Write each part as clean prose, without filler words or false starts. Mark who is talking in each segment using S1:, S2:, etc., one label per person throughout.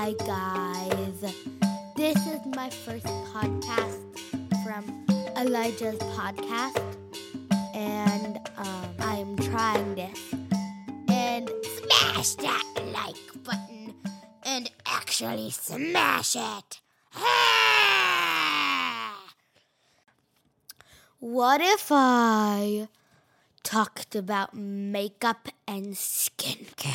S1: Hi guys, this is my first podcast from Elijah's podcast, and I'm trying this. And smash that like button and actually smash it. What if I talked about makeup and skincare?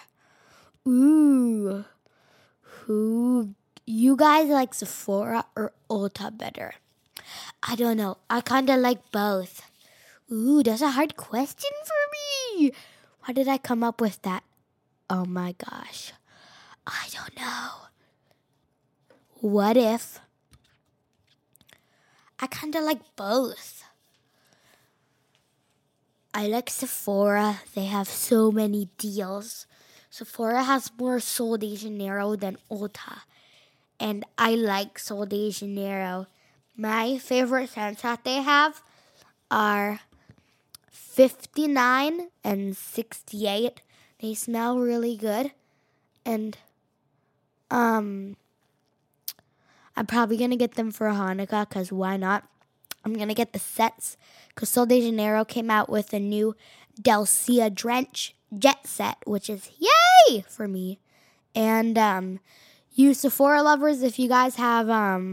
S1: Ooh, who you guys like Sephora or Ulta better? I don't know. I kind of like both. Ooh, that's a hard question for me. Why did I come up with that? Oh my gosh. I don't know. What if I kind of like both? I like Sephora. They have so many deals. Sephora has more Sol de Janeiro than Ulta. And I like Sol de Janeiro. My favorite scents that they have are 59 and 68. They smell really good. And I'm probably going to get them for Hanukkah because why not? I'm going to get the sets because Sol de Janeiro came out with a new Delcia Drench Jet set, which is yay for me. And you Sephora lovers, if you guys have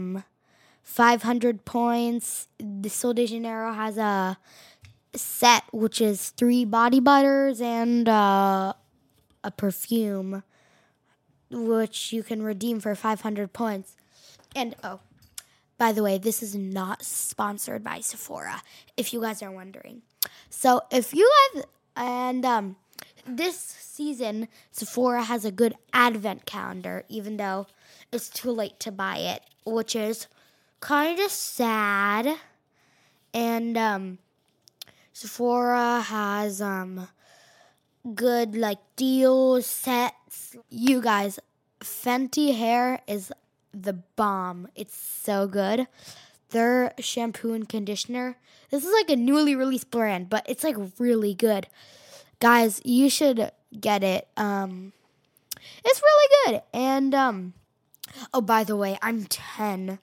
S1: 500 points, the Sol de Janeiro has a set which is 3 body butters and a perfume which you can redeem for 500 points. And by the way, this is not sponsored by Sephora, if you guys are wondering. So if you guys, and this season, Sephora has a good advent calendar, even though it's too late to buy it, which is kind of sad. And Sephora has good deals, sets. You guys, Fenty hair is the bomb. It's so good. Their shampoo and conditioner. This is like a newly released brand, but it's like really good. Guys, you should get it. It's really good. And by the way, I'm 10.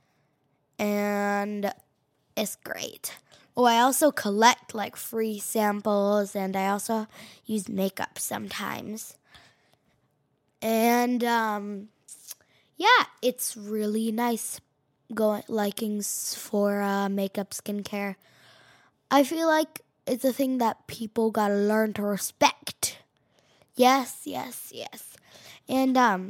S1: And it's great. I also collect free samples, and I also use makeup sometimes. And yeah, it's really nice liking for makeup skincare. I feel like it's a thing that people gotta learn to respect. Yes. And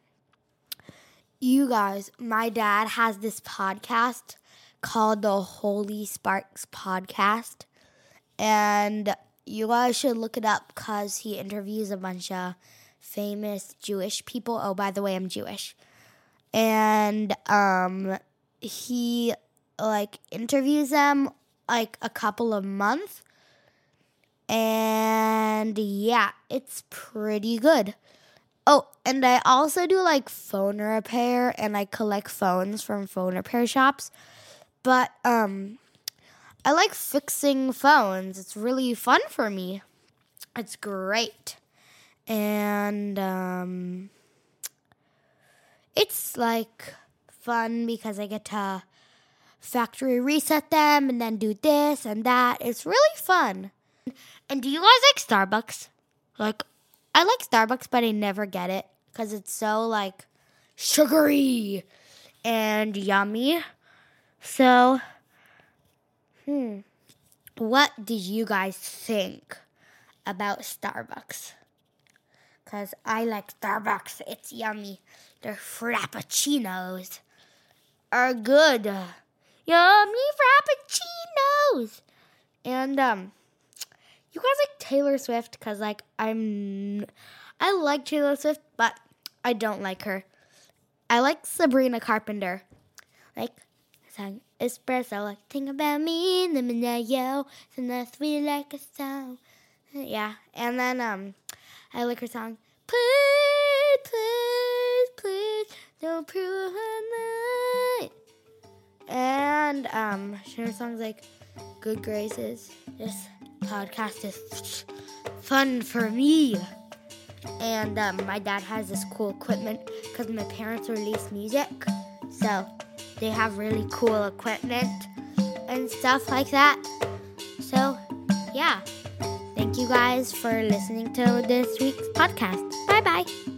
S1: you guys, my dad has this podcast called the Holy Sparks Podcast. And you guys should look it up because he interviews a bunch of famous Jewish people. Oh, by the way, I'm Jewish. And he interviews them a couple of months. And yeah, it's pretty good. Oh, and I also do phone repair, and I collect phones from phone repair shops. But I like fixing phones. It's really fun for me. It's great. And it's fun because I get to factory reset them and then do this and that. It's really fun. And do you guys like Starbucks? I like Starbucks, but I never get it because it's so sugary and yummy. So, what did you guys think about Starbucks? Because I like Starbucks. It's yummy. Their frappuccinos are good. Yummy frappuccinos. And you guys like Taylor Swift? Because I like Taylor Swift, but I don't like her. I like Sabrina Carpenter. Song espresso, think about me, yo, so sweet like a song. Yeah, and then I like her song, please, don't prove a night. And her song's Good Graces. This podcast is fun for me. And my dad has this cool equipment because my parents release music. So they have really cool equipment and stuff like that. So, yeah. Thank you guys for listening to this week's podcast. Bye-bye.